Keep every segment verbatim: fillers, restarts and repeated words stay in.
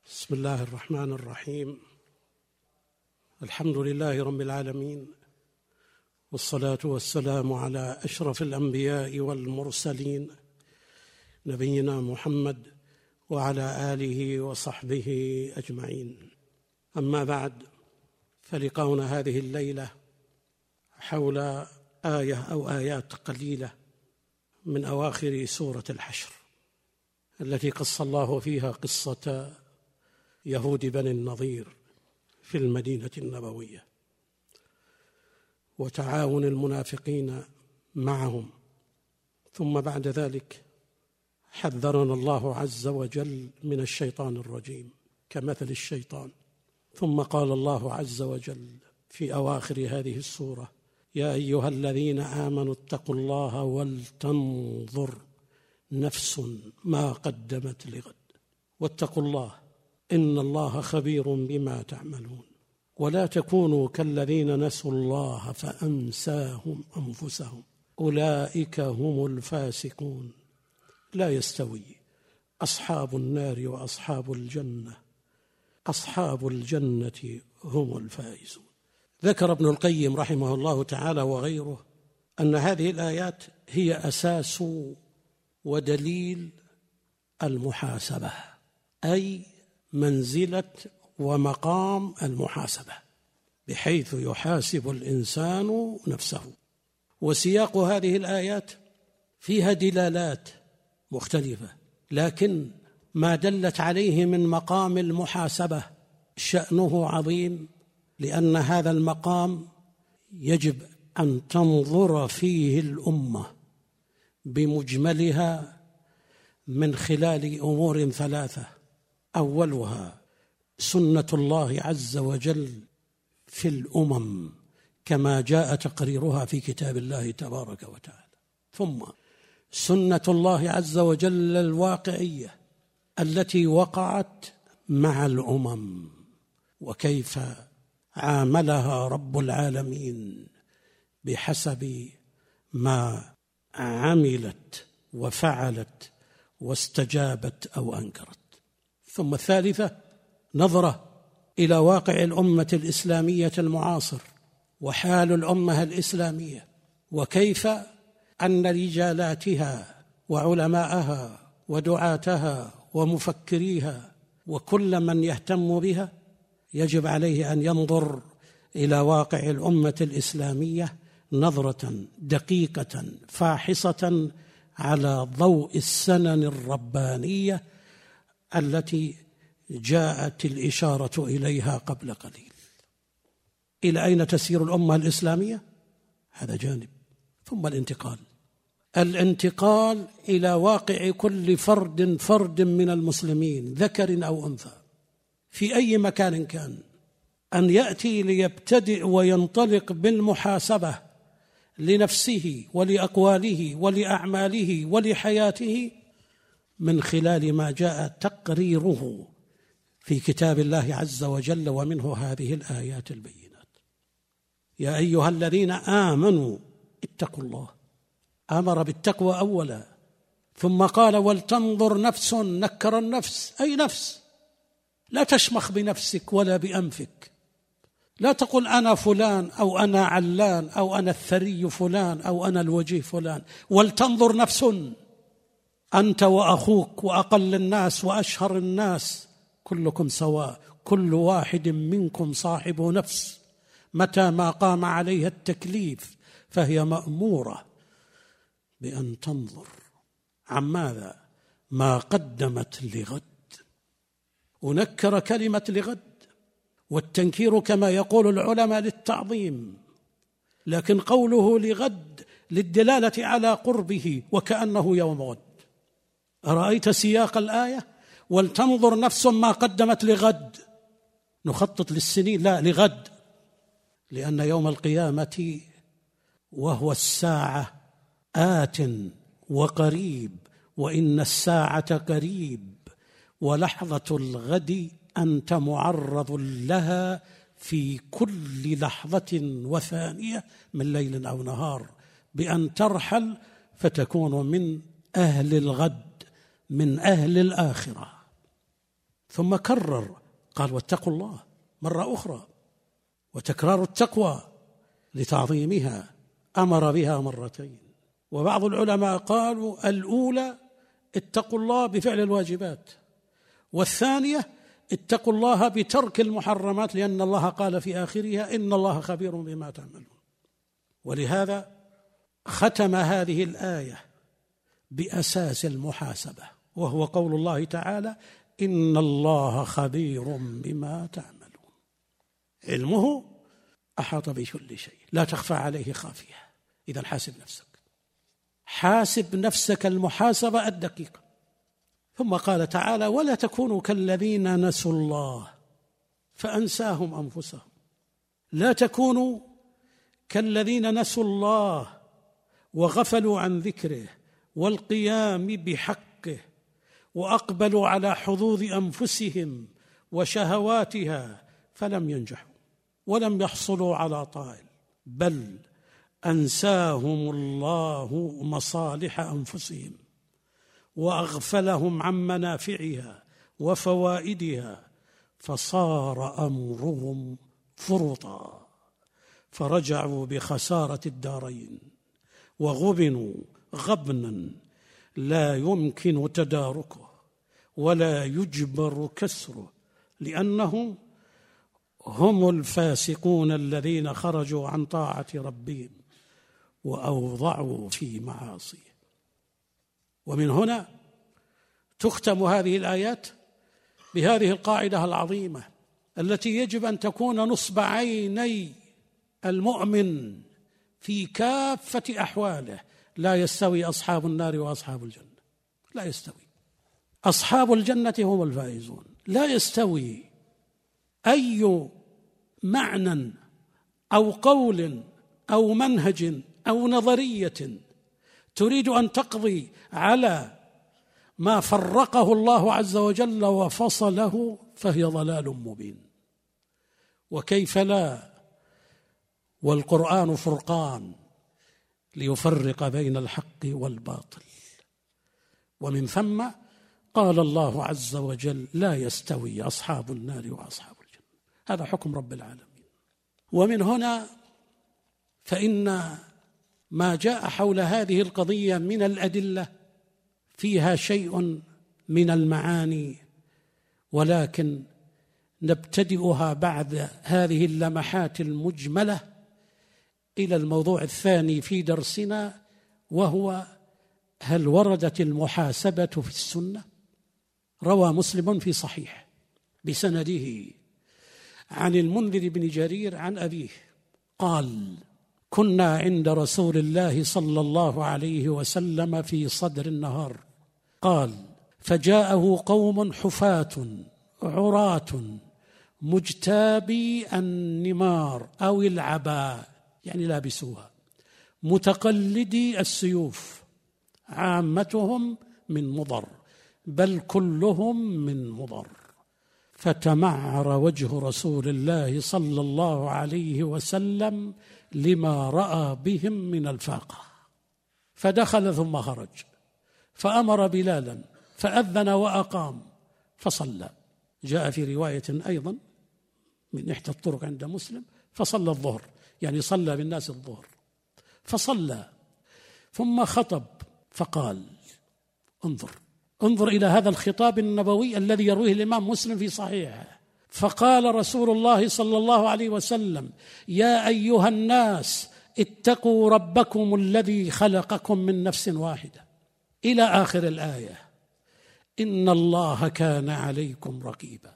بسم الله الرحمن الرحيم. الحمد لله رب العالمين، والصلاة والسلام على أشرف الأنبياء والمرسلين نبينا محمد وعلى آله وصحبه أجمعين. أما بعد، فلقاؤنا هذه الليلة حول آية أو آيات قليلة من أواخر سورة الحشر، التي قص الله فيها قصة يهود بني النضير في المدينة النبوية وتعاون المنافقين معهم. ثم بعد ذلك حذرنا الله عز وجل من الشيطان الرجيم كمثل الشيطان. ثم قال الله عز وجل في أواخر هذه السورة: يا أيها الذين آمنوا اتقوا الله ولتنظر نفس ما قدمت لغد واتقوا الله إن الله خبير بما تعملون ولا تكونوا كالذين نسوا الله فأنساهم أنفسهم أولئك هم الفاسقون لا يستوي أصحاب النار وأصحاب الجنة أصحاب الجنة هم الفائزون. ذكر ابن القيم رحمه الله تعالى وغيره أن هذه الآيات هي أساس ودليل المحاسبة، أي منزلة ومقام المحاسبة، بحيث يحاسب الإنسان نفسه. وسياق هذه الآيات فيها دلالات مختلفة، لكن ما دلت عليه من مقام المحاسبة شأنه عظيم، لأن هذا المقام يجب أن تنظر فيه الأمة بمجملها من خلال أمور ثلاثة: أولها سنة الله عز وجل في الأمم كما جاء تقريرها في كتاب الله تبارك وتعالى، ثم سنة الله عز وجل الواقعية التي وقعت مع الأمم وكيف عاملها رب العالمين بحسب ما عملت وفعلت واستجابت أو أنكرت. ثم الثالثة نظرة إلى واقع الأمة الإسلامية المعاصر وحال الأمة الإسلامية، وكيف أن رجالاتها وعلماءها ودعاتها ومفكريها وكل من يهتم بها يجب عليه أن ينظر إلى واقع الأمة الإسلامية نظرة دقيقة فاحصة على ضوء السنن الربانية التي جاءت الإشارة إليها قبل قليل. إلى أين تسير الأمة الإسلامية؟ هذا جانب. ثم الانتقال الانتقال إلى واقع كل فرد فرد من المسلمين ذكر أو أنثى في أي مكان كان، أن يأتي ليبتدئ وينطلق بالمحاسبة لنفسه ولأقواله ولأعماله ولحياته من خلال ما جاء تقريره في كتاب الله عز وجل، ومنه هذه الآيات البينات. يا أيها الذين آمنوا اتقوا الله، أمر بالتقوى أولا، ثم قال ولتنظر نفس، نكر النفس أي نفس، لا تشمخ بنفسك ولا بأنفك، لا تقل أنا فلان أو أنا علان أو أنا الثري فلان أو أنا الوجيه فلان، ولتنظر نفس، أنت وأخوك وأقل الناس وأشهر الناس كلكم سواء، كل واحد منكم صاحب نفس، متى ما قام عليها التكليف فهي مأمورة بأن تنظر عن ماذا؟ ما قدمت لغد. ونكر كلمة لغد، والتنكير كما يقول العلماء للتعظيم، لكن قوله لغد للدلالة على قربه وكأنه يوم غد. أرأيت سياق الآية؟ ولتنظر نفس ما قدمت لغد، نخطط للسنين؟ لا، لغد، لأن يوم القيامة وهو الساعة آت وقريب، وإن الساعة قريب، ولحظة الغد أنت معرض لها في كل لحظة وثانية من ليل أو نهار، بأن ترحل فتكون من أهل الغد، من أهل الآخرة. ثم كرر قال واتقوا الله مرة أخرى، وتكرار التقوى لتعظيمها أمر بها مرتين. وبعض العلماء قالوا الأولى اتقوا الله بفعل الواجبات، والثانية اتقوا الله بترك المحرمات، لأن الله قال في آخرها إن الله خبير بما تعملون. ولهذا ختم هذه الآية بأساس المحاسبة، وهو قول الله تعالى إن الله خبير بما تعملون. علمه أحاط بكل شيء، لا تخفى عليه خافية. إذا حاسب نفسك، حاسب نفسك المحاسبة الدقيقة. ثم قال تعالى ولا تكونوا كالذين نسوا الله فأنساهم أنفسهم. لا تكونوا كالذين نسوا الله وغفلوا عن ذكره والقيام بحقه، وأقبلوا على حظوظ أنفسهم وشهواتها فلم ينجحوا ولم يحصلوا على طائل، بل أنساهم الله مصالح أنفسهم وأغفلهم عن منافعها وفوائدها، فصار أمرهم فرطا، فرجعوا بخسارة الدارين وغبنوا غبنا لا يمكن تداركه ولا يجبر كسره، لأنهم هم الفاسقون الذين خرجوا عن طاعة ربهم وأوضعوا في معاصيه. ومن هنا تختم هذه الآيات بهذه القاعدة العظيمة التي يجب أن تكون نصب عيني المؤمن في كافة أحواله: لا يستوي أصحاب النار وأصحاب الجنة، لا يستوي. أصحاب الجنة هم الفائزون. لا يستوي أي معنى أو قول أو منهج أو نظرية تريد أن تقضي على ما فرقه الله عز وجل وفصله فهي ضلال مبين. وكيف لا، والقرآن فرقان ليفرق بين الحق والباطل. ومن ثم قال الله عز وجل لا يستوي أصحاب النار وأصحاب الجنة. هذا حكم رب العالمين. ومن هنا فإن ما جاء حول هذه القضية من الأدلة فيها شيء من المعاني، ولكن نبتدئها بعد هذه اللمحات المجملة إلى الموضوع الثاني في درسنا، وهو هل وردت المحاسبة في السنة؟ روى مسلم في صحيح بسنده عن المنذر بن جرير عن أبيه قال: كنا عند رسول الله صلى الله عليه وسلم في صدر النهار، قال: فجاءه قوم حفاة عراة مجتابي النمار أو العباء، يعني لابسوها، متقلدي السيوف، عامتهم من مضر بل كلهم من مضر. فتمعر وجه رسول الله صلى الله عليه وسلم لما رأى بهم من الفاقة، فدخل ثم خرج، فأمر بلالا فأذن وأقام فصلى. جاء في رواية أيضا من إحدى الطرق عند مسلم فصلى الظهر، يعني صلى بالناس الظهر، فصلى ثم خطب فقال: انظر انظر إلى هذا الخطاب النبوي الذي يرويه الإمام مسلم في صحيحه. فقال رسول الله صلى الله عليه وسلم: يا أيها الناس اتقوا ربكم الذي خلقكم من نفس واحدة، إلى آخر الآية. إن الله كان عليكم رقيبا.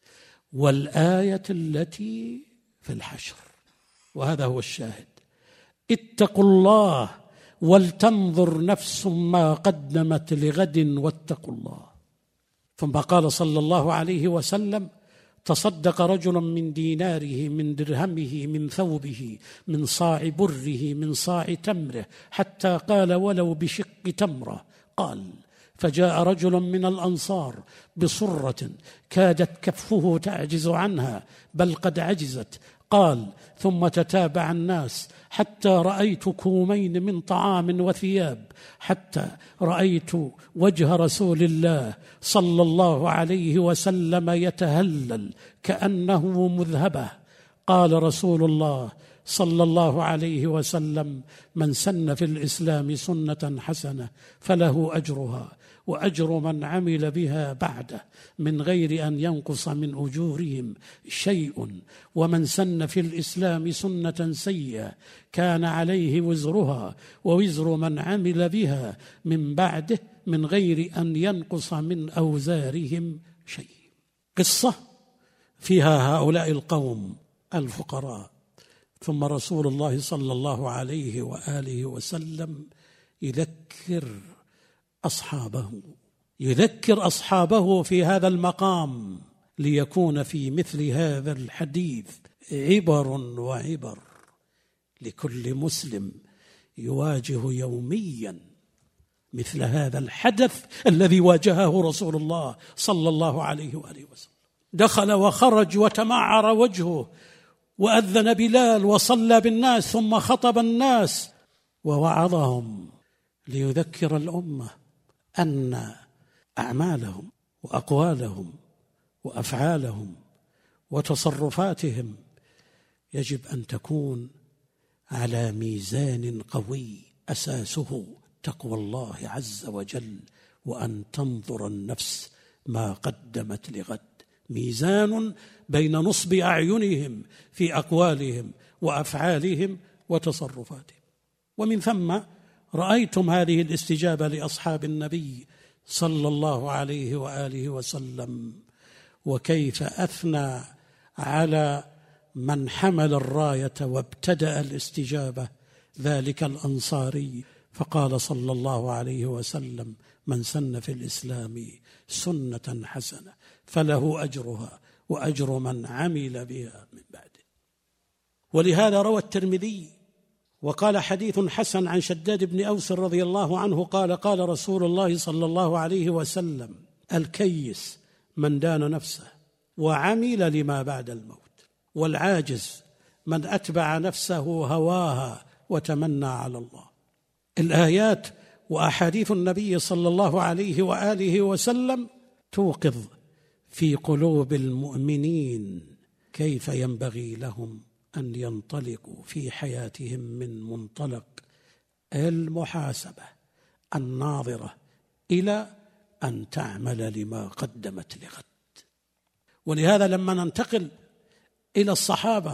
والآية التي في الحشر، وهذا هو الشاهد: اتقوا الله ولتنظر نفس ما قدمت لغد واتقوا الله. ثم قال صلى الله عليه وسلم: تصدق رجل من ديناره من درهمه من ثوبه من صاع بره من صاع تمره، حتى قال: ولو بشق تمرة. قال: فجاء رجل من الأنصار بصرة كادت كفه تعجز عنها بل قد عجزت، قال: ثم تتابع الناس حتى رأيت كومين من طعام وثياب، حتى رأيت وجه رسول الله صلى الله عليه وسلم يتهلل كأنه مذهبة. قال رسول الله صلى الله عليه وسلم: من سن في الإسلام سنة حسنة فله أجرها وأجر من عمل بها بعده من غير أن ينقص من أجورهم شيء، ومن سن في الإسلام سنة سيئة كان عليه وزرها ووزر من عمل بها من بعده من غير أن ينقص من أوزارهم شيء. قصة فيها هؤلاء القوم الفقراء، ثم رسول الله صلى الله عليه وآله وسلم يذكر أصحابه يذكر أصحابه في هذا المقام ليكون في مثل هذا الحديث عبر وعبر لكل مسلم يواجه يوميا مثل هذا الحدث الذي واجهه رسول الله صلى الله عليه وآله وسلم. دخل وخرج وتمعر وجهه، وأذن بلال وصلى بالناس ثم خطب الناس ووعظهم ليذكر الأمة أن أعمالهم وأقوالهم وأفعالهم وتصرفاتهم يجب أن تكون على ميزان قوي أساسه تقوى الله عز وجل، وأن تنظر النفس ما قدمت لغد. ميزان بين نصب أعينهم في أقوالهم وأفعالهم وتصرفاتهم. ومن ثم رأيتم هذه الاستجابة لأصحاب النبي صلى الله عليه وآله وسلم، وكيف أثنى على من حمل الراية وابتدأ الاستجابة ذلك الأنصاري، فقال صلى الله عليه وسلم: من سن في الإسلام سنة حسنة فله أجرها وأجر من عمل بها من بعده. ولهذا روى الترمذي وقال: حديث حسن عن شداد بن أوس رضي الله عنه قال: قال رسول الله صلى الله عليه وسلم: الكيس من دان نفسه وعمل لما بعد الموت، والعاجز من أتبع نفسه هواها وتمنى على الله. الآيات وأحاديث النبي صلى الله عليه وآله وسلم توقظ في قلوب المؤمنين كيف ينبغي لهم أن ينطلقوا في حياتهم من منطلق المحاسبة الناظرة إلى أن تعمل لما قدمت لغد. ولهذا لما ننتقل إلى الصحابة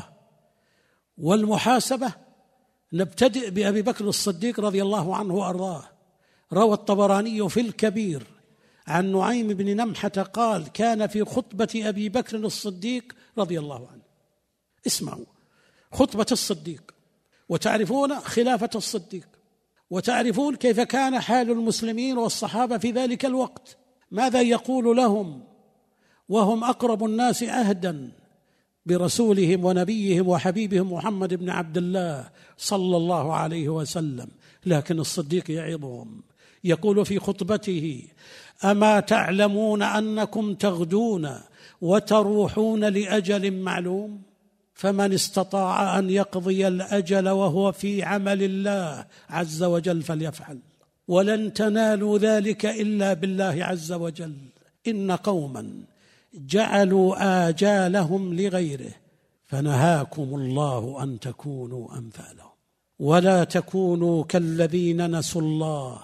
والمحاسبة نبتدئ بأبي بكر الصديق رضي الله عنه وأرضاه. روى الطبراني في الكبير عن نعيم بن نمحة قال: كان في خطبة أبي بكر الصديق رضي الله عنه. اسمعوا خطبة الصديق، وتعرفون خلافة الصديق، وتعرفون كيف كان حال المسلمين والصحابة في ذلك الوقت، ماذا يقول لهم وهم أقرب الناس عهدا برسولهم ونبيهم وحبيبهم محمد بن عبد الله صلى الله عليه وسلم. لكن الصديق يعظهم، يقول في خطبته: أما تعلمون أنكم تغدون وتروحون لأجل معلوم؟ فمن استطاع أن يقضي الأجل وهو في عمل الله عز وجل فليفعل، ولن تنالوا ذلك إلا بالله عز وجل. إن قوما جعلوا آجالهم لغيره فنهاكم الله أن تكونوا أمثالهم، ولا تكونوا كالذين نسوا الله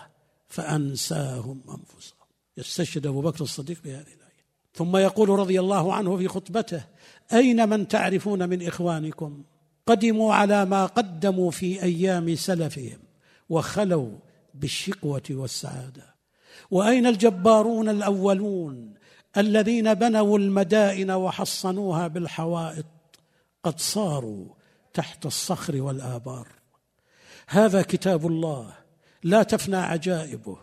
فأنساهم أنفسهم. يستشهد أبو بكر الصديق بهذه الآية. ثم يقول رضي الله عنه في خطبته: أين من تعرفون من إخوانكم قدموا على ما قدموا في أيام سلفهم وخلوا بالشقوة والسعادة؟ وأين الجبارون الأولون الذين بنوا المدائن وحصنوها بالحوائط قد صاروا تحت الصخر والآبار؟ هذا كتاب الله لا تفنى عجائبه،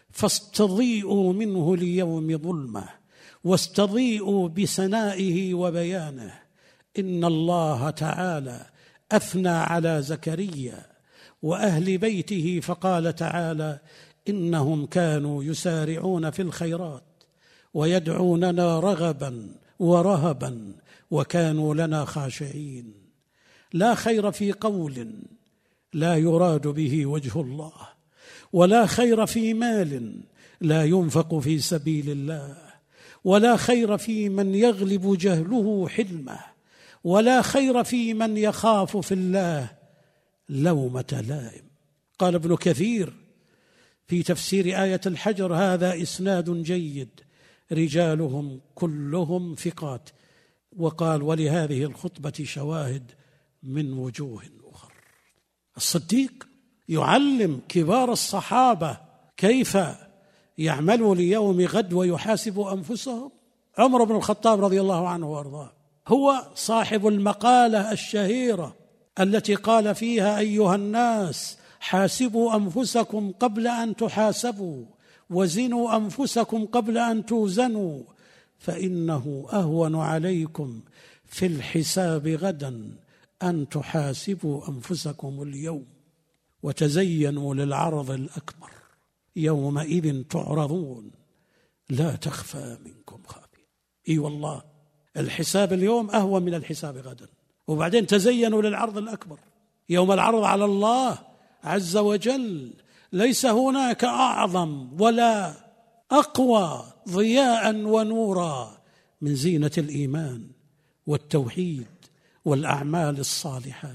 فاستضيئوا منه ليوم ظلمه واستضيئوا بسنائه وبيانه. إن الله تعالى أثنى على زكريا وأهل بيته فقال تعالى: إنهم كانوا يسارعون في الخيرات ويدعوننا رغبا ورهبا وكانوا لنا خاشعين. لا خير في قول لا يراد به وجه الله، ولا خير في مال لا ينفق في سبيل الله، ولا خير في من يغلب جهله حلمه، ولا خير في من يخاف في الله لومة لائم. قال ابن كثير في تفسير آية الحجر: هذا إسناد جيد رجالهم كلهم ثقات. وقال: ولهذه الخطبة شواهد من وجوه أخرى. الصديق يعلم كبار الصحابة كيف يعملوا ليوم غد ويحاسبوا أنفسهم. عمر بن الخطاب رضي الله عنه وارضاه هو صاحب المقالة الشهيرة التي قال فيها: أيها الناس حاسبوا أنفسكم قبل أن تحاسبوا، وزنوا أنفسكم قبل أن توزنوا، فإنه أهون عليكم في الحساب غدا أن تحاسبوا أنفسكم اليوم، وتزينوا للعرض الأكبر، يومئذ تعرضون لا تخفى منكم خافية. إي والله الحساب اليوم أهون من الحساب غدا. وبعدين تزينوا للعرض الأكبر، يوم العرض على الله عز وجل ليس هناك أعظم ولا أقوى ضياء ونورا من زينة الإيمان والتوحيد والأعمال الصالحات.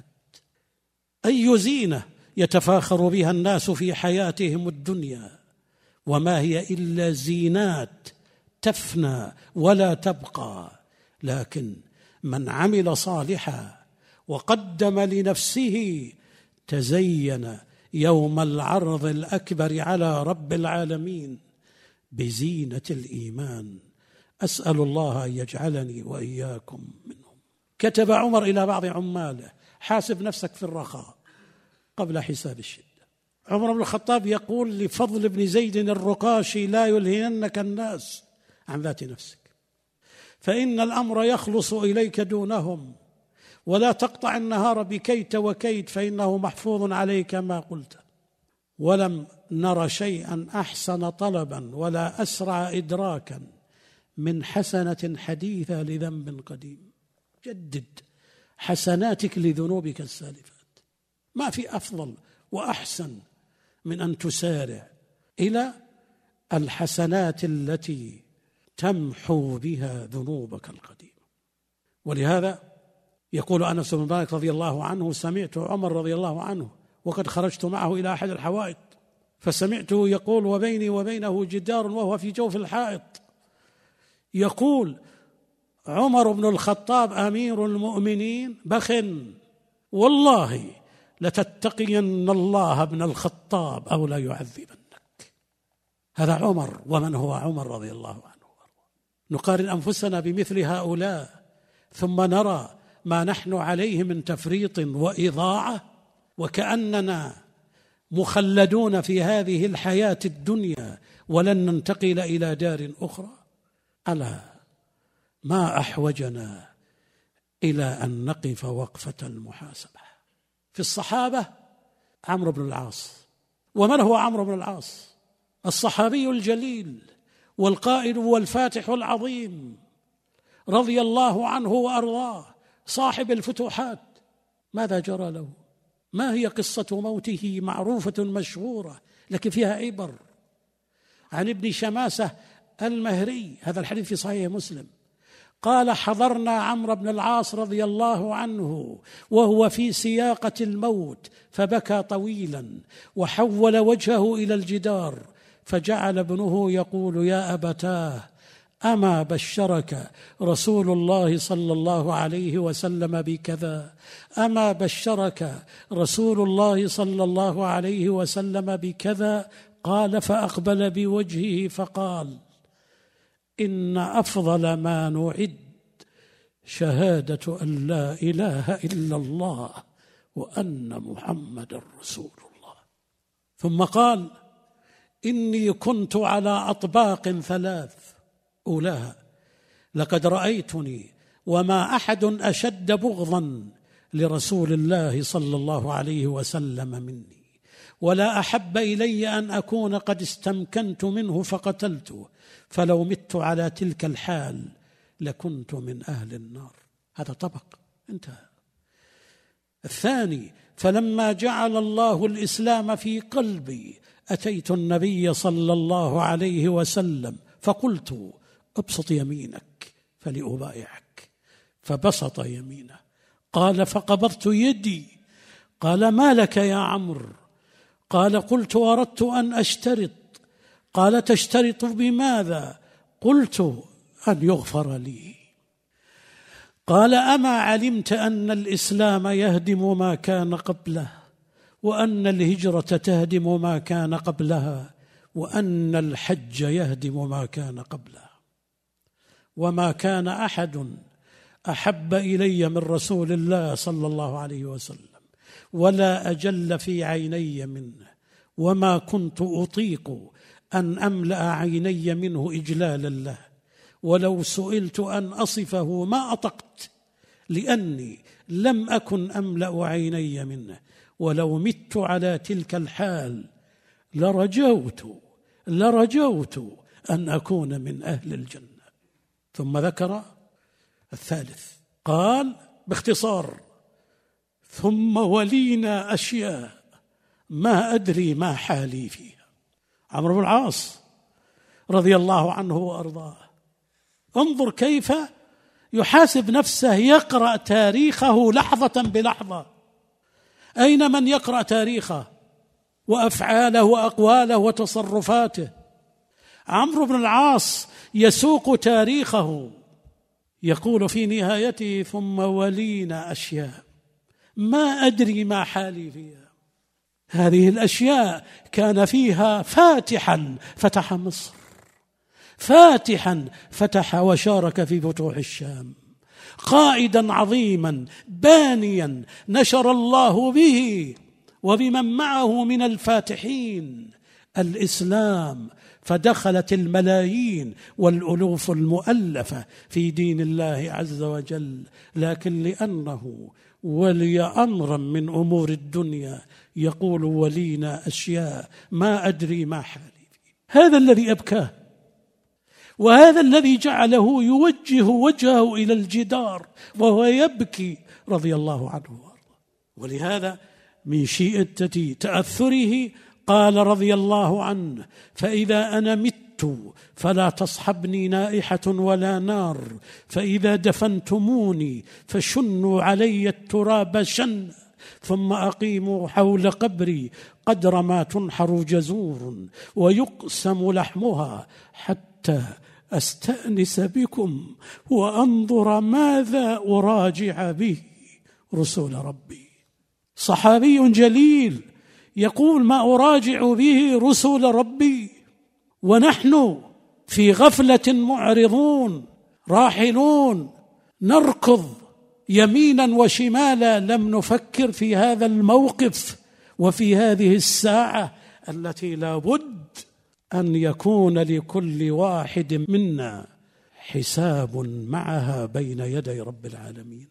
أي زينة يتفاخر بها الناس في حياتهم الدنيا، وما هي إلا زينات تفنى ولا تبقى. لكن من عمل صالحا وقدم لنفسه تزين يوم العرض الأكبر على رب العالمين بزينة الإيمان. أسأل الله أن يجعلني وإياكم منهم. كتب عمر إلى بعض عماله: حاسب نفسك في الرخاء قبل حساب الشدة. عمر بن الخطاب يقول لفضل بن زيد الرقاشي: لا يلهينك الناس عن ذات نفسك، فإن الأمر يخلص إليك دونهم، ولا تقطع النهار بكيت وكيت، فإنه محفوظ عليك ما قلت. ولم نر شيئا أحسن طلبا ولا أسرع إدراكا من حسنة حديثة لذنب قديم. جدد حسناتك لذنوبك السالفات. ما في أفضل وأحسن من أن تسارع إلى الحسنات التي تمحو بها ذنوبك القديمة. ولهذا يقول أنس بن مالك رضي الله عنه: سمعت عمر رضي الله عنه وقد خرجت معه إلى أحد الحوائط، فسمعته يقول وبيني وبينه جدار وهو في جوف الحائط، يقول عمر بن الخطاب أمير المؤمنين: بخ والله لتتقين الله ابن الخطاب أو لا يعذبنك. هذا عمر. ومن هو عمر رضي الله عنه؟ نقارن أنفسنا بمثل هؤلاء ثم نرى ما نحن عليه من تفريط وإضاعة، وكأننا مخلدون في هذه الحياة الدنيا ولن ننتقل إلى دار أخرى. ألا ما أحوجنا إلى أن نقف وقفة المحاسبة. في الصحابة عمرو بن العاص. ومن هو عمرو بن العاص؟ الصحابي الجليل والقائد والفاتح العظيم رضي الله عنه وأرضاه، صاحب الفتوحات. ماذا جرى له؟ ما هي قصة موته؟ معروفة مشهورة لكن فيها عبر. عن ابن شماسة المهري، هذا الحديث في صحيح مسلم، قال: حضرنا عمرو بن العاص رضي الله عنه وهو في سياقة الموت، فبكى طويلا وحول وجهه إلى الجدار، فجعل ابنه يقول: يا أبتاه، أما بشرك رسول الله صلى الله عليه وسلم بكذا؟ أما بشرك رسول الله صلى الله عليه وسلم بكذا؟ قال: فأقبل بوجهه فقال: إن أفضل ما نعد شهادة أن لا إله إلا الله وأن محمد رسول الله. ثم قال: إني كنت على أطباق ثلاث، أولاها لقد رأيتني وما أحد أشد بغضا لرسول الله صلى الله عليه وسلم مني، ولا أحب إلي أن أكون قد استمكنت منه فقتلته، فلو مت على تلك الحال لكنت من أهل النار. هذا طبق انتهى. الثاني: فلما جعل الله الإسلام في قلبي أتيت النبي صلى الله عليه وسلم فقلت: ابسط يمينك فلأبايعك، فبسط يمينه. قال: فقبضت يدي. قال: ما لك يا عمرو؟ قال: قلت: أردت أن أشترط. قال: تشترط بماذا؟ قلت: أن يغفر لي. قال: أما علمت أن الإسلام يهدم ما كان قبله، وأن الهجرة تهدم ما كان قبلها، وأن الحج يهدم ما كان قبله، وما كان أحد أحب إلي من رسول الله صلى الله عليه وسلم ولا أجل في عيني منه، وما كنت أطيق أن أملأ عيني منه إجلالا له، ولو سئلت أن أصفه ما أطقت، لأني لم أكن أملأ عيني منه، ولو مت على تلك الحال لرجوت لرجوت أن أكون من أهل الجنة. ثم ذكر الثالث، قال باختصار: ثم ولينا أشياء ما أدري ما حالي فيها. عمرو بن العاص رضي الله عنه وأرضاه، انظر كيف يحاسب نفسه، يقرأ تاريخه لحظة بلحظة. أين من يقرأ تاريخه وأفعاله وأقواله وتصرفاته؟ عمرو بن العاص يسوق تاريخه، يقول في نهايته: ثم ولينا أشياء ما أدري ما حالي فيها. هذه الأشياء كان فيها فاتحا فتح مصر، فاتحا فتح وشارك في فتوح الشام، قائدا عظيما بانيا نشر الله به وبمن معه من الفاتحين الإسلام، فدخلت الملايين والألوف المؤلفة في دين الله عز وجل. لكن لأنه ولي أمرا من أمور الدنيا يقول: ولينا أشياء ما أدري ما حالي فيه. هذا الذي أبكاه، وهذا الذي جعله يوجه وجهه إلى الجدار وهو يبكي رضي الله عنه وارضاه. ولهذا من شدة تأثره قال رضي الله عنه: فإذا أنا مت فلا تصحبني نائحة ولا نار، فإذا دفنتموني فشنوا علي التراب شن، ثم أقيموا حول قبري قدر ما تنحر جزور ويقسم لحمها، حتى أستأنس بكم وأنظر ماذا أراجع به رسول ربي. صحابي جليل يقول: ما أراجع به رسول ربي، ونحن في غفلة معرضون راحلون نركض يمينا وشمالا، لم نفكر في هذا الموقف وفي هذه الساعة التي لا بد أن يكون لكل واحد منا حساب معها بين يدي رب العالمين.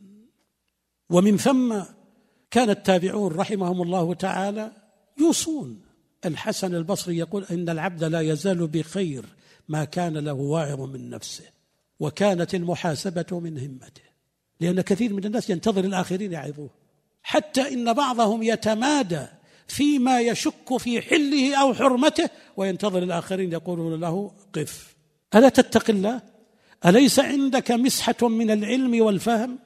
ومن ثم كان التابعون رحمهم الله تعالى يوصون. الحسن البصري يقول: إن العبد لا يزال بخير ما كان له واعظ من نفسه، وكانت المحاسبة من همته. لأن كثير من الناس ينتظر الآخرين يعظوه، حتى إن بعضهم يتمادى فيما يشك في حله أو حرمته، وينتظر الآخرين يقولون له: قف، ألا تتق الله؟ أليس عندك مسحة من العلم والفهم؟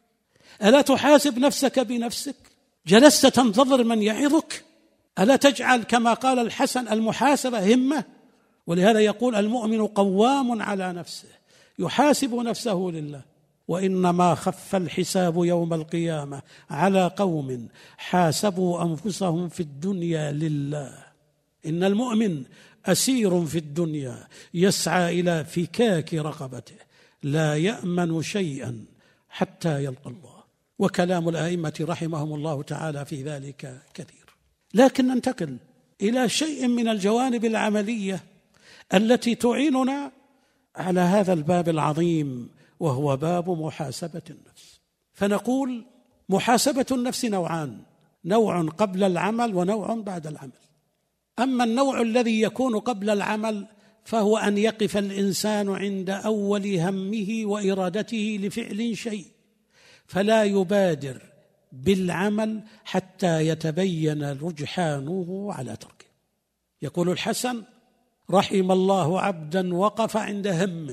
ألا تحاسب نفسك بنفسك؟ جلست تنتظر من يعظك؟ ألا تجعل كما قال الحسن المحاسبة همة؟ ولهذا يقول: المؤمن قوام على نفسه، يحاسب نفسه لله. وإنما خف الحساب يوم القيامة على قوم حاسبوا أنفسهم في الدنيا لله. إن المؤمن أسير في الدنيا يسعى إلى فكاك رقبته، لا يأمن شيئا حتى يلقى الله. وكلام الأئمة رحمهم الله تعالى في ذلك كثير. لكن ننتقل إلى شيء من الجوانب العملية التي تعيننا على هذا الباب العظيم، وهو باب محاسبة النفس. فنقول: محاسبة النفس نوعان: نوع قبل العمل ونوع بعد العمل. أما النوع الذي يكون قبل العمل فهو أن يقف الإنسان عند أول همه وإرادته لفعل شيء، فلا يبادر بالعمل حتى يتبين رجحانه على تركه. يقول الحسن: رحم الله عبدا وقف عند همه،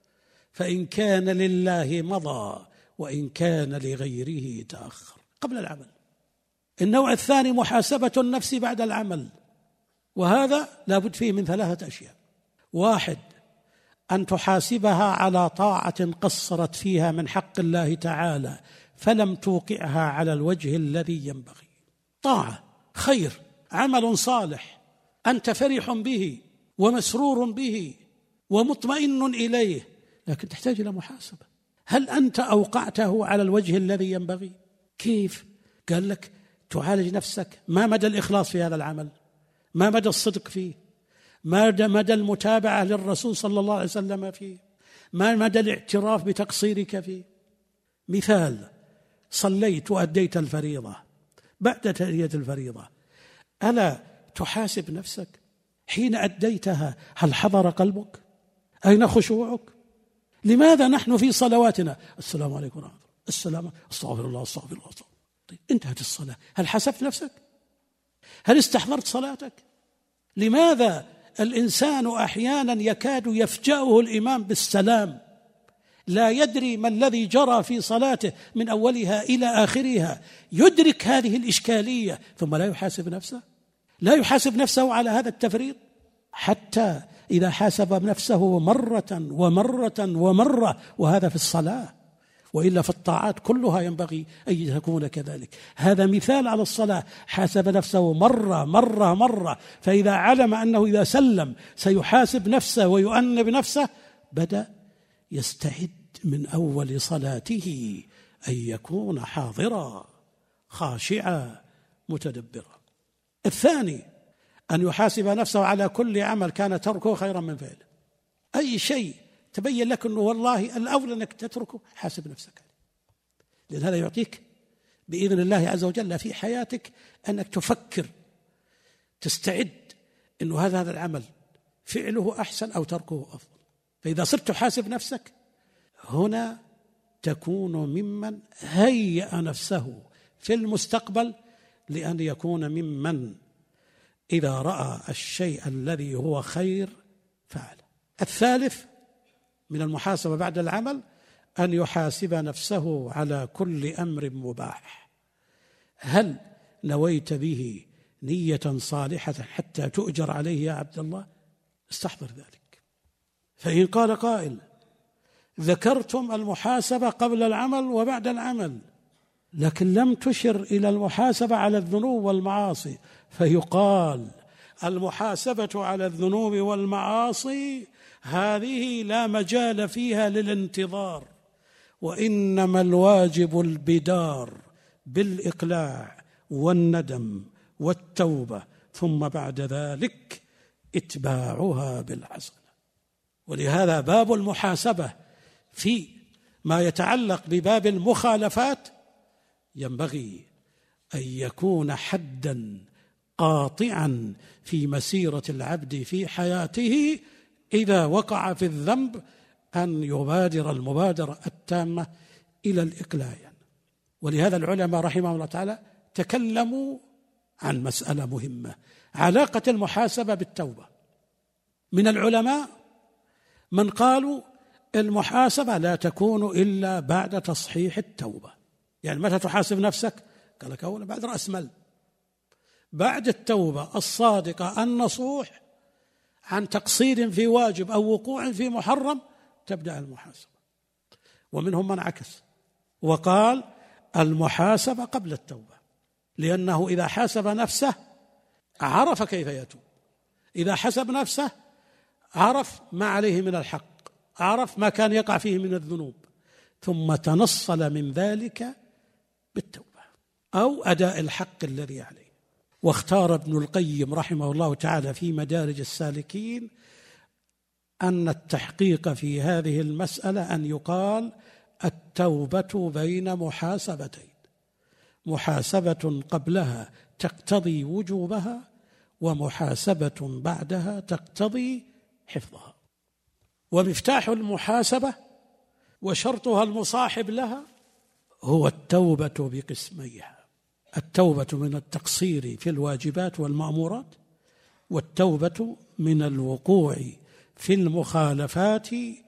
فإن كان لله مضى وإن كان لغيره تأخر. قبل العمل. النوع الثاني محاسبة النفس بعد العمل، وهذا لابد فيه من ثلاثة أشياء. واحد، أن تحاسبها على طاعة قصرت فيها من حق الله تعالى فلم توقعها على الوجه الذي ينبغي. طاعة، خير، عمل صالح أنت فرح به ومسرور به ومطمئن إليه، لكن تحتاج إلى محاسبة. هل أنت أوقعته على الوجه الذي ينبغي؟ كيف؟ قال لك تعالج نفسك. ما مدى الإخلاص في هذا العمل؟ ما مدى الصدق فيه؟ ما مدى المتابعة للرسول صلى الله عليه وسلم فيه؟ ما مدى الاعتراف بتقصيرك فيه؟ مثال: صليت وأديت الفريضة، بعد تأدية الفريضة ألا تحاسب نفسك حين أديتها؟ هل حضر قلبك؟ أين خشوعك؟ لماذا نحن في صلواتنا السلام عليكم ورحمة الله، السلام، استغفر الله استغفر الله استغفر الله. طيب انتهت الصلاة، هل حسبت نفسك؟ هل استحضرت صلاتك؟ لماذا الإنسان أحيانا يكاد يفجأه الإمام بالسلام، لا يدري ما الذي جرى في صلاته من أولها إلى آخرها، يدرك هذه الإشكالية ثم لا يحاسب نفسه؟ لا يحاسب نفسه على هذا التفريط، حتى إذا حاسب نفسه مرة ومرة ومرة، وهذا في الصلاة، وإلا في الطاعات كلها ينبغي أن تكون كذلك. هذا مثال على الصلاة، حاسب نفسه مرة مرة مرة، فإذا علم أنه إذا سلم سيحاسب نفسه ويؤنب نفسه بدأ يستعد من أول صلاته أن يكون حاضرا خاشعا متدبرا. الثاني أن يحاسب نفسه على كل عمل كان تركه خيرا من فعله. أي شيء تبين لك أنه والله الأولى أنك تتركه، حاسب نفسك عليه، لأن هذا يعطيك بإذن الله عز وجل في حياتك أنك تفكر، تستعد أنه هذا هذا العمل فعله أحسن أو تركه أفضل. فإذا صرت تحاسب نفسك هنا تكون ممن هيأ نفسه في المستقبل لأن يكون ممن إذا رأى الشيء الذي هو خير فعله. الثالث من المحاسبة بعد العمل أن يحاسب نفسه على كل أمر مباح. هل نويت به نية صالحة حتى تؤجر عليه يا عبد الله؟ استحضر ذلك. فإن قال قائل: ذكرتم المحاسبة قبل العمل وبعد العمل لكن لم تشر إلى المحاسبة على الذنوب والمعاصي، فيقال: المحاسبة على الذنوب والمعاصي هذه لا مجال فيها للانتظار، وإنما الواجب البدار بالإقلاع والندم والتوبة، ثم بعد ذلك اتباعها بالحسنة. ولهذا باب المحاسبة في ما يتعلق بباب المخالفات ينبغي أن يكون حداً قاطعاً في مسيرة العبد في حياته إذا وقع في الذنب، أن يبادر المبادرة التامة إلى الإقلاع. ولهذا العلماء رحمهم الله تعالى تكلموا عن مسألة مهمة: علاقة المحاسبة بالتوبة. من العلماء من قالوا المحاسبة لا تكون إلا بعد تصحيح التوبة. يعني متى تحاسب نفسك؟ قال لك أولا بعد رأس مال، بعد التوبة الصادقة النصوح عن تقصير في واجب أو وقوع في محرم تبدأ المحاسبة. ومنهم من عكس وقال المحاسبة قبل التوبة، لأنه إذا حاسب نفسه عرف كيف يتوب، إذا حسب نفسه عرف ما عليه من الحق، عرف ما كان يقع فيه من الذنوب، ثم تنصل من ذلك بالتوبة أو أداء الحق الذي عليه. واختار ابن القيم رحمه الله تعالى في مدارج السالكين أن التحقيق في هذه المسألة أن يقال التوبة بين محاسبتين: محاسبة قبلها تقتضي وجوبها، ومحاسبة بعدها تقتضي حفظها. ومفتاح المحاسبة وشرطها المصاحب لها هو التوبة بقسميها: التوبة من التقصير في الواجبات والمأمورات، والتوبة من الوقوع في المخالفات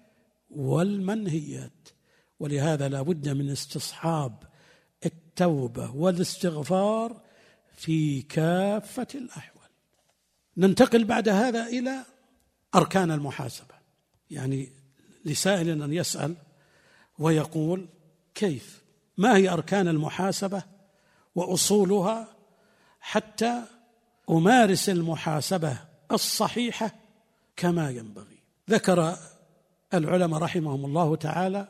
والمنهيات. ولهذا لا بد من استصحاب التوبة والاستغفار في كافة الأحوال. ننتقل بعد هذا إلى أركان المحاسبة. يعني لسائل أن يسأل ويقول: كيف؟ ما هي أركان المحاسبة وأصولها حتى أمارس المحاسبة الصحيحة كما ينبغي؟ ذكر العلماء رحمهم الله تعالى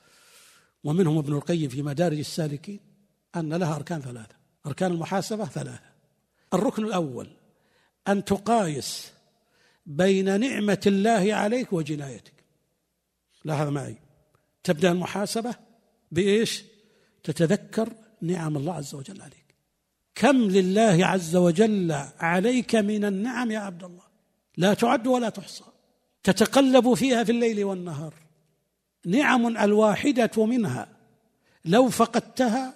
ومنهم ابن القيم في مدارج السالكين أن لها أركان ثلاثة. أركان المحاسبة ثلاثة. الركن الأول أن تقايس بين نعمة الله عليك وجنايتك. لاحظ معي، تبدأ المحاسبة بإيش؟ تتذكر نعم الله عز وجل عليك. كم لله عز وجل عليك من النعم يا عبد الله، لا تعد ولا تحصى، تتقلب فيها في الليل والنهار. نعم الواحدة منها لو فقدتها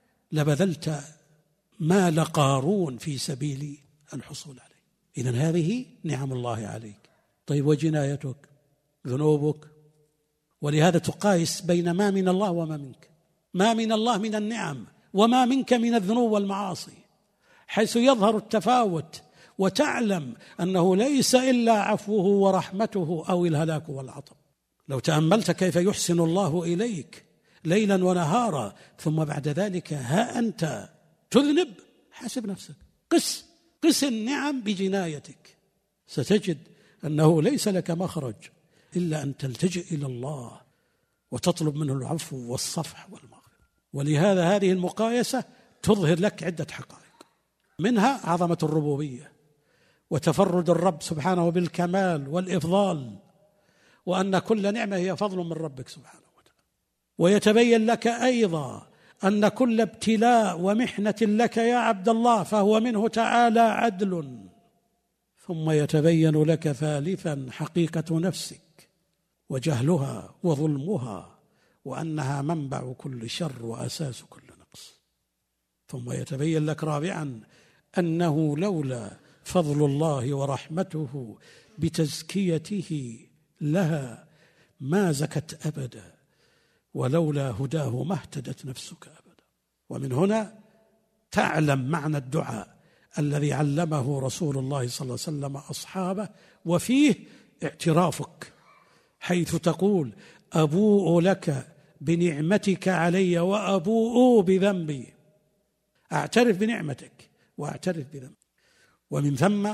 لبذلت مال قارون في سبيل الحصول عليه. إذن هذه نعم الله عليك. طيب وجنايتك؟ ذنوبك. ولهذا تقايس بين ما من الله وما منك، ما من الله من النعم وما منك من الذنوب والمعاصي، حيث يظهر التفاوت وتعلم أنه ليس إلا عفوه ورحمته أو الهلاك والعطب. لو تأملت كيف يحسن الله إليك ليلا ونهارا، ثم بعد ذلك ها أنت تذنب، حاسب نفسك، قس قس النعم بجنايتك، ستجد أنه ليس لك مخرج إلا أن تلتجئ إلى الله وتطلب منه العفو والصفح والمغفرة. ولهذا هذه المقايسة تظهر لك عدة حقائق، منها عظمة الربوبية وتفرد الرب سبحانه بالكمال والإفضال، وأن كل نعمة هي فضل من ربك سبحانه وتعالى. ويتبين لك أيضا أن كل ابتلاء ومحنة لك يا عبد الله فهو منه تعالى عدل. ثم يتبين لك ثالثا حقيقة نفسك وجهلها وظلمها، وأنها منبع كل شر وأساس كل نقص. ثم يتبين لك رابعا أنه لولا فضل الله ورحمته بتزكيته لها ما زكت أبدا، ولولا هداه ما اهتدت نفسك أبدا. ومن هنا تعلم معنى الدعاء الذي علمه رسول الله صلى الله عليه وسلم أصحابه، وفيه اعترافك، حيث تقول: أبوء لك بنعمتك علي وأبوء بذنبي. أعترف بنعمتك وأعترف بذنبي. ومن ثم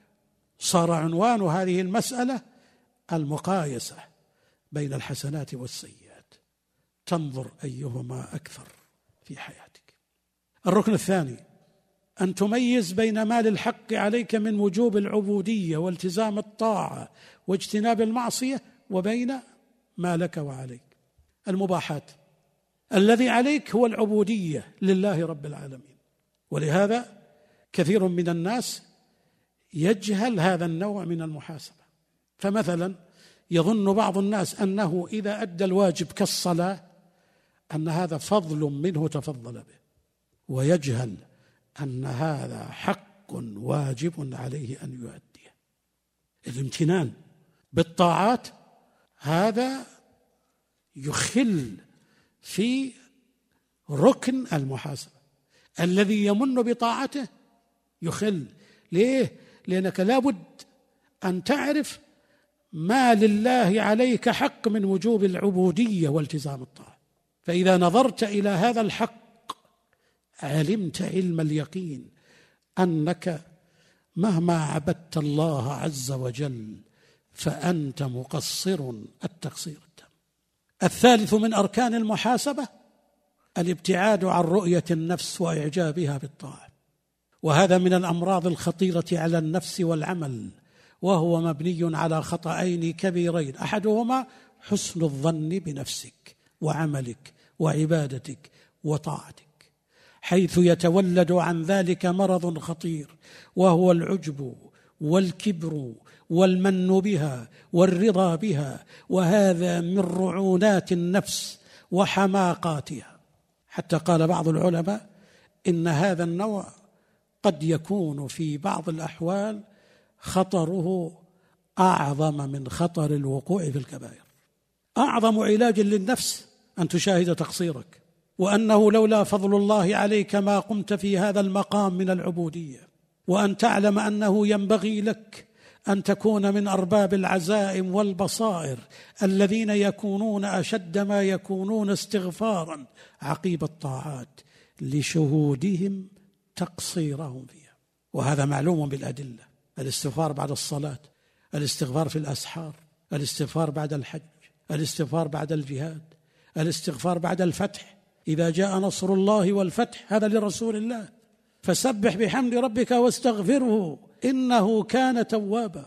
صار عنوان هذه المسألة المقايسة بين الحسنات والسيئات، تنظر أيهما أكثر في حياتك. الركن الثاني أن تميز بين ما للحق عليك من وجوب العبودية والتزام الطاعة واجتناب المعصية، وبين ما لك وعليك. المباحات، الذي عليك هو العبودية لله رب العالمين. ولهذا كثير من الناس يجهل هذا النوع من المحاسبة. فمثلا يظن بعض الناس أنه إذا أدى الواجب كالصلاة أن هذا فضل منه تفضل به، ويجهل أن هذا حق واجب عليه أن يؤديه. الامتنان بالطاعات هذا يخل في ركن المحاسبة. الذي يمن بطاعته يخل. ليه؟ لأنك لابد أن تعرف ما لله عليك حق من وجوب العبودية والتزام الطاعة. فإذا نظرت إلى هذا الحق علمت علم اليقين أنك مهما عبدت الله عز وجل فأنت مقصر التقصير التام. الثالث من أركان المحاسبة الابتعاد عن رؤية النفس وإعجابها بالطاعة، وهذا من الأمراض الخطيرة على النفس والعمل، وهو مبني على خطأين كبيرين: أحدهما حسن الظن بنفسك وعملك وعبادتك وطاعتك، حيث يتولد عن ذلك مرض خطير، وهو العجب والكبر والمن بها والرضا بها، وهذا من رعونات النفس وحماقاتها. حتى قال بعض العلماء إن هذا النوع قد يكون في بعض الأحوال خطره أعظم من خطر الوقوع في الكبائر. أعظم علاج للنفس أن تشاهد تقصيرك، وأنه لولا فضل الله عليك ما قمت في هذا المقام من العبودية، وأن تعلم أنه ينبغي لك أن تكون من أرباب العزائم والبصائر الذين يكونون أشد ما يكونون استغفارا عقيب الطاعات لشهودهم تقصيرهم فيها. وهذا معلوم بالأدلة: الاستغفار بعد الصلاة، الاستغفار في الأسحار، الاستغفار بعد الحج، الاستغفار بعد الجهاد، الاستغفار بعد الفتح، إذا جاء نصر الله والفتح، هذا لرسول الله، فسبح بحمد ربك واستغفره إنه كان توابا.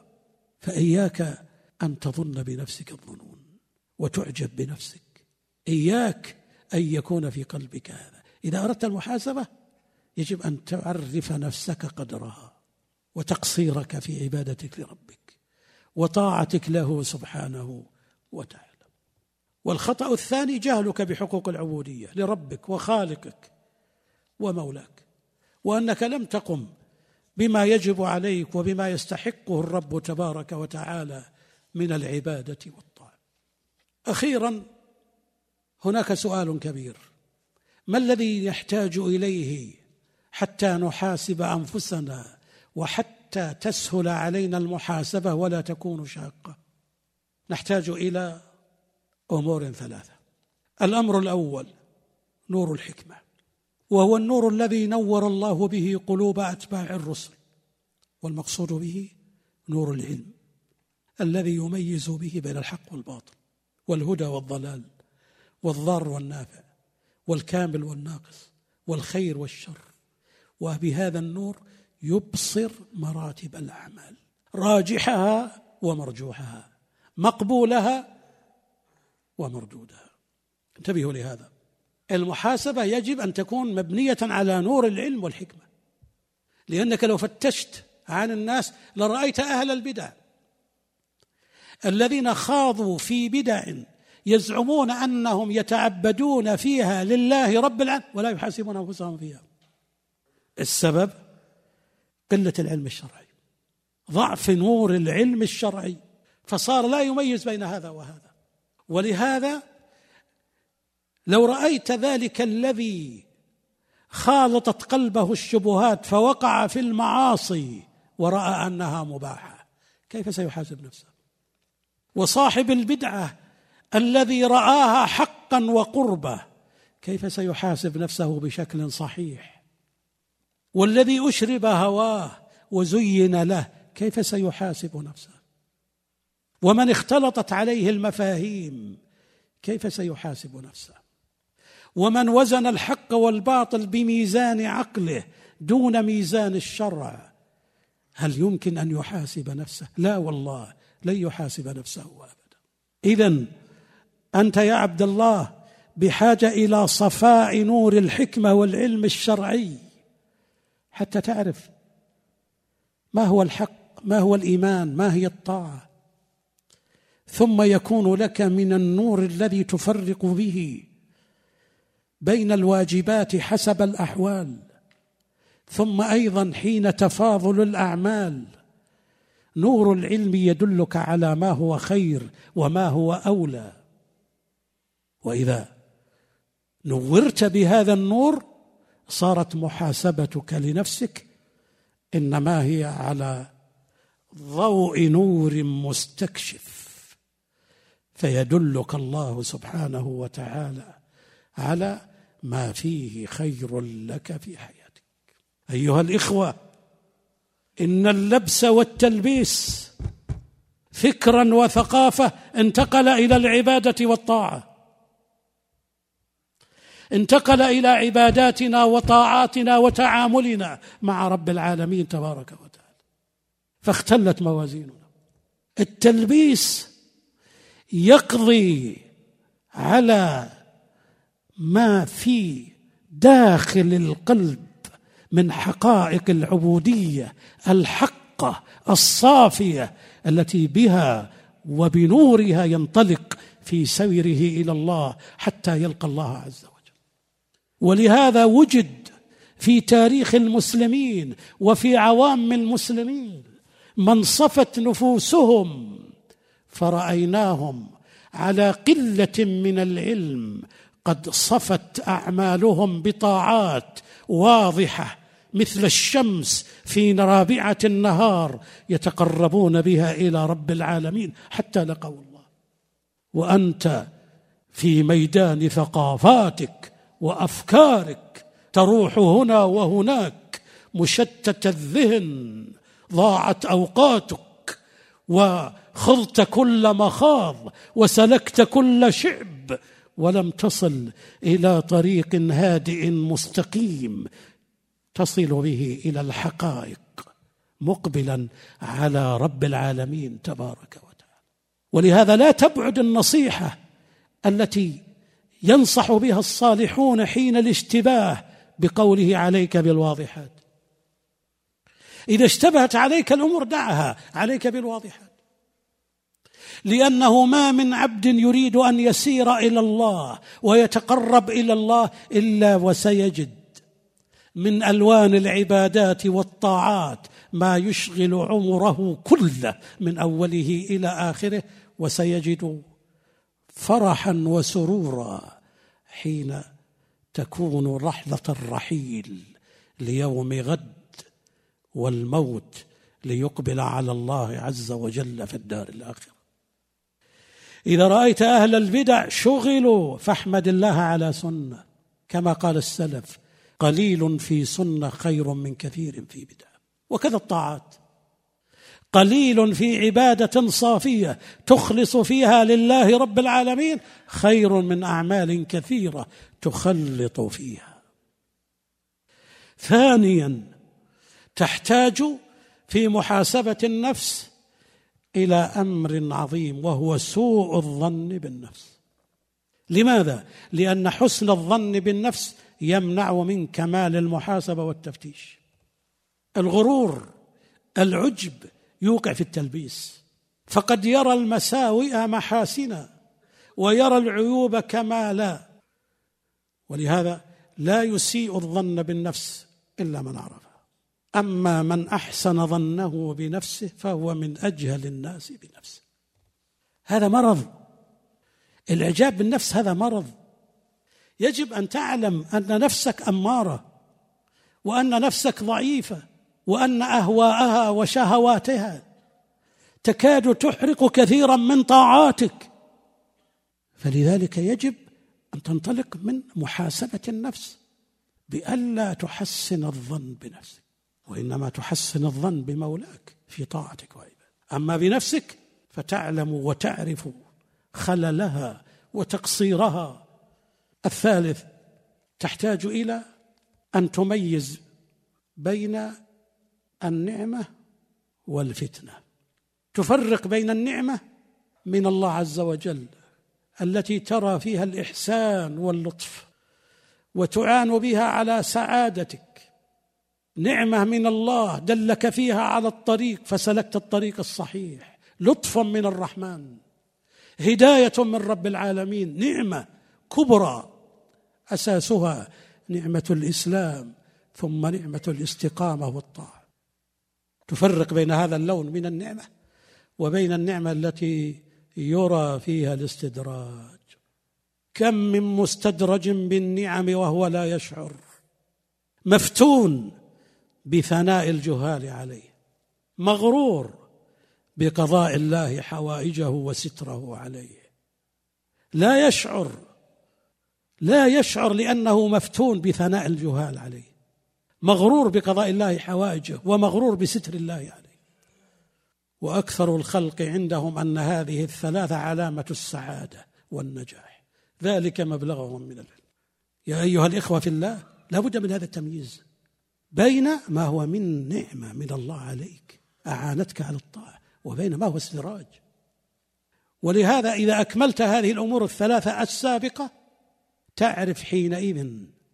فإياك أن تظن بنفسك الظنون وتعجب بنفسك، إياك أن يكون في قلبك هذا. إذا أردت المحاسبة يجب أن تعرف نفسك قدرها وتقصيرك في عبادتك لربك وطاعتك له سبحانه وتعالى. والخطأ الثاني جهلك بحقوق العبودية لربك وخالقك ومولاك، وأنك لم تقم بما يجب عليك وبما يستحقه الرب تبارك وتعالى من العبادة والطاعة. أخيرا هناك سؤال كبير: ما الذي يحتاج إليه حتى نحاسب أنفسنا وحتى تسهل علينا المحاسبة ولا تكون شاقة؟ نحتاج إلى أمور ثلاثة. الأمر الأول نور الحكمة، وهو النور الذي نور الله به قلوب أتباع الرسل، والمقصود به نور العلم الذي يميز به بين الحق والباطل والهدى والضلال والضار والنافع والكامل والناقص والخير والشر. وبهذا النور يبصر مراتب الأعمال، راجحها ومرجوحها، مقبولها ومردودها. انتبهوا لهذا. المحاسبة يجب أن تكون مبنية على نور العلم والحكمة، لأنك لو فتشت عن الناس لرأيت أهل البدع الذين خاضوا في بدع يزعمون أنهم يتعبدون فيها لله رب العالمين ولا يحاسبون أنفسهم فيها. السبب قلة العلم الشرعي، ضعف نور العلم الشرعي، فصار لا يميز بين هذا وهذا. ولهذا لو رأيت ذلك الذي خالطت قلبه الشبهات فوقع في المعاصي ورأى أنها مباحة، كيف سيحاسب نفسه؟ وصاحب البدعة الذي رآها حقا وقربة كيف سيحاسب نفسه بشكل صحيح؟ والذي أشرب هواه وزين له كيف سيحاسب نفسه؟ ومن اختلطت عليه المفاهيم كيف سيحاسب نفسه؟ ومن وزن الحق والباطل بميزان عقله دون ميزان الشرع هل يمكن أن يحاسب نفسه؟ لا والله، لن يحاسب نفسه أبدا. إذن أنت يا عبد الله بحاجة إلى صفاء نور الحكمة والعلم الشرعي حتى تعرف ما هو الحق، ما هو الإيمان، ما هي الطاعة، ثم يكون لك من النور الذي تفرق به بين الواجبات حسب الأحوال، ثم أيضا حين تفاضل الأعمال نور العلم يدلك على ما هو خير وما هو أولى. وإذا نورت بهذا النور صارت محاسبتك لنفسك إنما هي على ضوء نور مستكشف، فيدلك الله سبحانه وتعالى على ما فيه خير لك في حياتك. أيها الإخوة، إن اللبس والتلبيس فكرا وثقافة انتقل إلى العبادة والطاعة، انتقل إلى عباداتنا وطاعاتنا وتعاملنا مع رب العالمين تبارك وتعالى، فاختلت موازيننا. التلبيس يقضي على ما في داخل القلب من حقائق العبودية الحقة الصافية التي بها وبنورها ينطلق في سيره إلى الله حتى يلقى الله عز وجل. ولهذا وجد في تاريخ المسلمين وفي عوام المسلمين من صفت نفوسهم فرأيناهم على قلة من العلم قد صفت أعمالهم بطاعات واضحة مثل الشمس في رابعة النهار يتقربون بها إلى رب العالمين حتى لقوا الله. وأنت في ميدان ثقافاتك وأفكارك تروح هنا وهناك مشتت الذهن، ضاعت أوقاتك وخضت كل مخاض وسلكت كل شعب ولم تصل إلى طريق هادئ مستقيم تصل به إلى الحقائق مقبلا على رب العالمين تبارك وتعالى. ولهذا لا تبعد النصيحة التي ينصح بها الصالحون حين الاشتباه بقوله عليك بالواضحات. إذا اشتبهت عليك الأمور دعها، عليك بالواضحات، لأنه ما من عبد يريد أن يسير إلى الله ويتقرب إلى الله إلا وسيجد من ألوان العبادات والطاعات ما يشغل عمره كله من أوله إلى آخره، وسيجد فرحا وسرورا حين تكون لحظة الرحيل ليوم غد والموت ليقبل على الله عز وجل في الدار الآخرة. إذا رأيت أهل البدع شغلوا فاحمد الله على سنة، كما قال السلف: قليل في سنة خير من كثير في بدعة. وكذا الطاعات، قليل في عبادة صافية تخلص فيها لله رب العالمين خير من أعمال كثيرة تخلط فيها. ثانيا، تحتاج في محاسبة النفس إلى أمر عظيم وهو سوء الظن بالنفس. لماذا؟ لأن حسن الظن بالنفس يمنع من كمال المحاسبة والتفتيش. الغرور، العجب يوقع في التلبيس، فقد يرى المساوئ محاسنا ويرى العيوب كمالا. ولهذا لا يسيء الظن بالنفس إلا من عرفها. أما من أحسن ظنه بنفسه فهو من أجهل الناس بنفسه. هذا مرض، الإعجاب بالنفس هذا مرض. يجب أن تعلم أن نفسك أمارة، وأن نفسك ضعيفة، وأن أهواءها وشهواتها تكاد تحرق كثيرا من طاعاتك. فلذلك يجب أن تنطلق من محاسبة النفس بألا تحسن الظن بنفسك، وإنما تحسن الظن بمولاك في طاعتك وعبادتك. أما بنفسك فتعلم وتعرف خللها وتقصيرها. الثالث، تحتاج إلى أن تميز بين النعمة والفتنة، تفرق بين النعمة من الله عز وجل التي ترى فيها الإحسان واللطف وتعان بها على سعادتك، نعمة من الله دلك فيها على الطريق فسلكت الطريق الصحيح، لطف من الرحمن، هداية من رب العالمين، نعمة كبرى أساسها نعمة الإسلام ثم نعمة الاستقامة والطاعة. تفرق بين هذا اللون من النعمة وبين النعمة التي يرى فيها الاستدراج. كم من مستدرج بالنعم وهو لا يشعر، مفتون بثناء الجهال عليه، مغرور بقضاء الله حوائجه وستره عليه، لا يشعر لا يشعر لأنه مفتون بثناء الجهال عليه، مغرور بقضاء الله حوائجه ومغرور بستر الله عليه. وأكثر الخلق عندهم أن هذه الثلاثة علامة السعادة والنجاح، ذلك مبلغهم من العلم. يا أيها الإخوة في الله، لا بد من هذا التمييز بين ما هو من نعمة من الله عليك أعانتك على الطاعة وبين ما هو استدراج. ولهذا إذا أكملت هذه الأمور الثلاثة السابقة تعرف حينئذ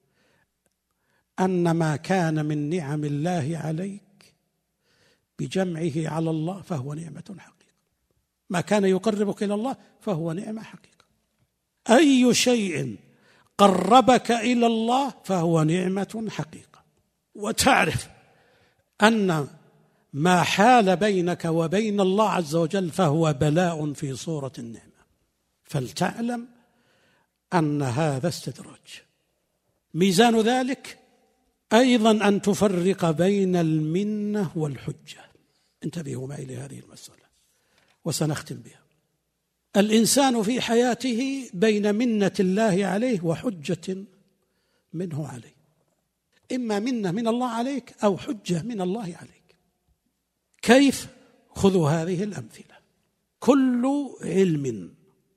أن ما كان من نعم الله عليك بجمعه على الله فهو نعمة حقيقة، ما كان يقربك إلى الله فهو نعمة حقيقة. أي شيء قربك إلى الله فهو نعمة حقيقة. وتعرف أن ما حال بينك وبين الله عز وجل فهو بلاء في صورة النعمة، فلتعلم أن هذا استدراج. ميزان ذلك أيضا أن تفرق بين المنة والحجة. انتبهوا معي لهذه المسألة وسنختم بها. الإنسان في حياته بين منة الله عليه وحجة منه عليه، إما منة من الله عليك أو حجة من الله عليك. كيف؟ خذوا هذه الأمثلة. كل علم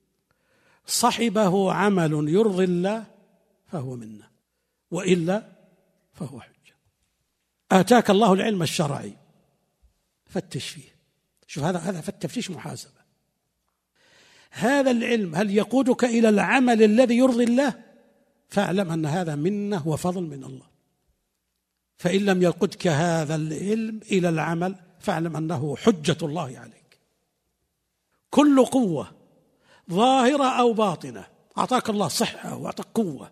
صحبه عمل يرضي الله فهو منة، وإلا فهو حجة. آتاك الله العلم الشرعي، فتش فيه. شوف هذا هذا فالتفتيش محاسبة. هذا العلم هل يقودك إلى العمل الذي يرضي الله؟ فاعلم أن هذا منة وفضل من الله. فإن لم يقودك هذا العلم إلى العمل فاعلم أنه حجة الله عليك. كل قوة ظاهرة أو باطنة أعطاك الله صحة وأعطاك قوة،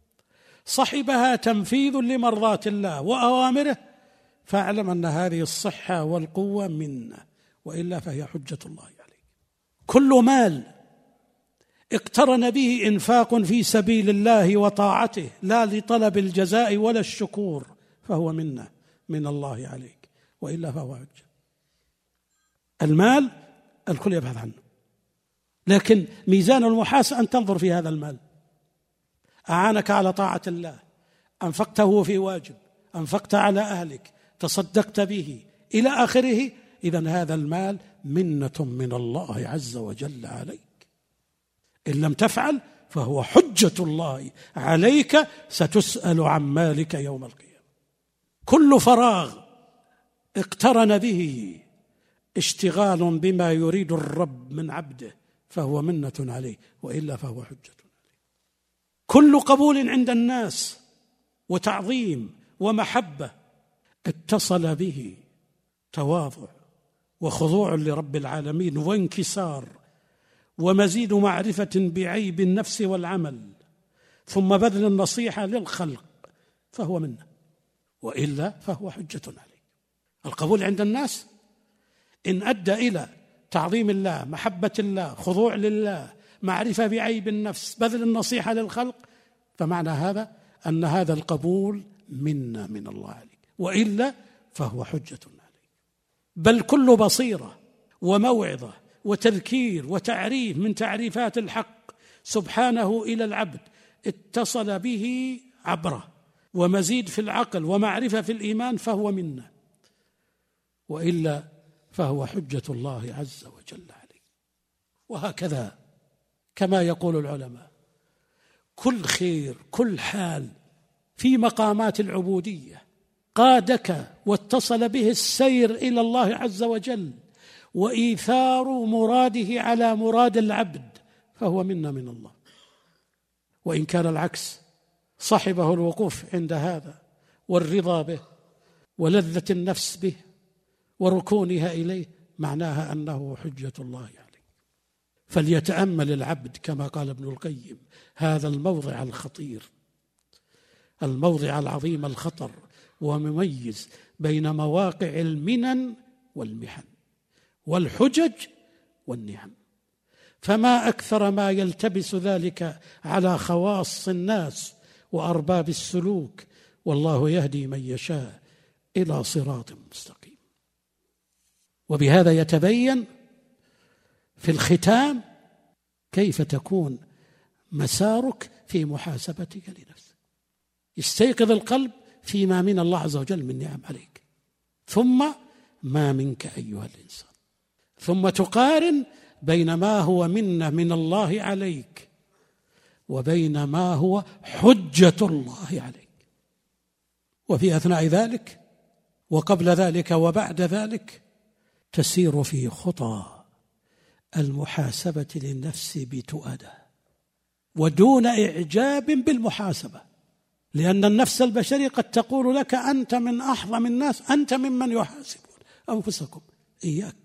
صحبها تنفيذ لمرضات الله وأوامره، فاعلم أن هذه الصحة والقوة منة، وإلا فهي حجة الله عليك. كل مال اقترن به إنفاق في سبيل الله وطاعته لا لطلب الجزاء ولا الشكور فهو منة من الله عليك، وإلا فهو حجة. المال الكل يبحث عنه، لكن ميزان المحاسبة أن تنظر في هذا المال. أعانك على طاعة الله، أنفقته في واجب، أنفقت على أهلك، تصدقت به إلى آخره، إذن هذا المال منة من الله عز وجل عليك. إن لم تفعل فهو حجة الله عليك، ستسأل عن مالك يوم القيامة. كل فراغ اقترن به اشتغال بما يريد الرب من عبده فهو منة عليه، وإلا فهو حجة عليه. كل قبول عند الناس وتعظيم ومحبة اتصل به تواضع وخضوع لرب العالمين وانكسار ومزيد معرفة بعيب النفس والعمل، ثم بذل النصيحة للخلق، فهو منه، وإلا فهو حجة عليه. القبول عند الناس إن أدى إلى تعظيم الله، محبة الله، خضوع لله، معرفة بعيب النفس، بذل النصيحة للخلق، فمعنى هذا أن هذا القبول منا من الله عليك، وإلا فهو حجة عليك. بل كل بصيرة وموعظة وتذكير وتعريف من تعريفات الحق سبحانه إلى العبد اتصل به عبره، ومزيد في العقل ومعرفة في الإيمان، فهو منا، وإلا فهو حجة الله عز وجل عليه. وهكذا كما يقول العلماء، كل خير كل حال في مقامات العبودية قادك واتصل به السير إلى الله عز وجل وإيثار مراده على مراد العبد، فهو منا من الله. وإن كان العكس صحبه الوقوف عند هذا والرضا به ولذة النفس به وركونها إليه، معناها أنه حجة الله عليه. فليتأمل العبد كما قال ابن القيم هذا الموضع الخطير، الموضع العظيم الخطر ومميز بين مواقع المنن والمحن والحجج والنعم. فما أكثر ما يلتبس ذلك على خواص الناس وأرباب السلوك، والله يهدي من يشاء إلى صراط مستقيم. وبهذا يتبين في الختام كيف تكون مسارك في محاسبتك لنفسك. يستيقظ القلب فيما من الله عز وجل من نعم عليك، ثم ما منك أيها الإنسان، ثم تقارن بين ما هو منة من الله عليك وبين ما هو حجة الله عليك. وفي أثناء ذلك وقبل ذلك وبعد ذلك تسير في خطى المحاسبة للنفس بتؤدة ودون إعجاب بالمحاسبة، لأن النفس البشرية قد تقول لك أنت من أحظم الناس، أنت ممن يحاسبون أنفسكم، إياك.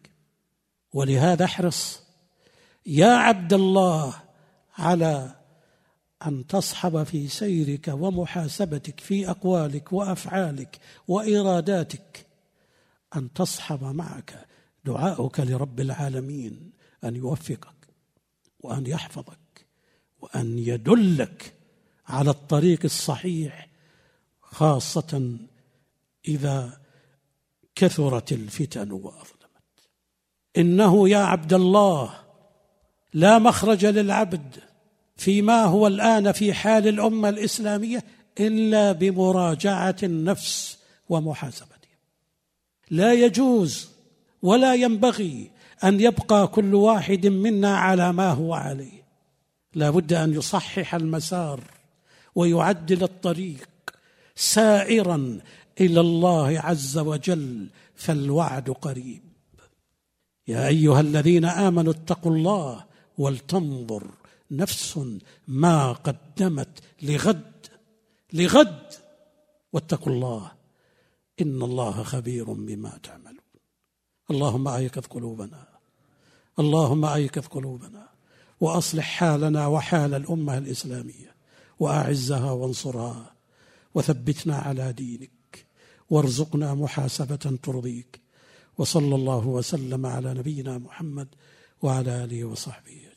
ولهذا احرص يا عبد الله على أن تصحب في سيرك ومحاسبتك في أقوالك وأفعالك وإراداتك، أن تصحب معك دعاؤك لرب العالمين أن يوفقك وأن يحفظك وأن يدلك على الطريق الصحيح، خاصة إذا كثرت الفتن وأظلمت. إنه يا عبد الله لا مخرج للعبد فيما هو الآن في حال الأمة الإسلامية إلا بمراجعة النفس ومحاسبتها. لا يجوز ولا ينبغي أن يبقى كل واحد منا على ما هو عليه، لا بد أن يصحح المسار ويعدل الطريق سائرا إلى الله عز وجل، فالوعد قريب. يا أيها الذين آمنوا اتقوا الله ولتنظر نفس ما قدمت لغد لغد واتقوا الله إن الله خبير بما تعملون. اللهم أيقظ قلوبنا، اللهم أيقظ قلوبنا وأصلح حالنا وحال الأمة الإسلامية، وأعزها وانصرها، وثبتنا على دينك، وارزقنا محاسبة ترضيك. وصلى الله وسلم على نبينا محمد وعلى آله وصحبه.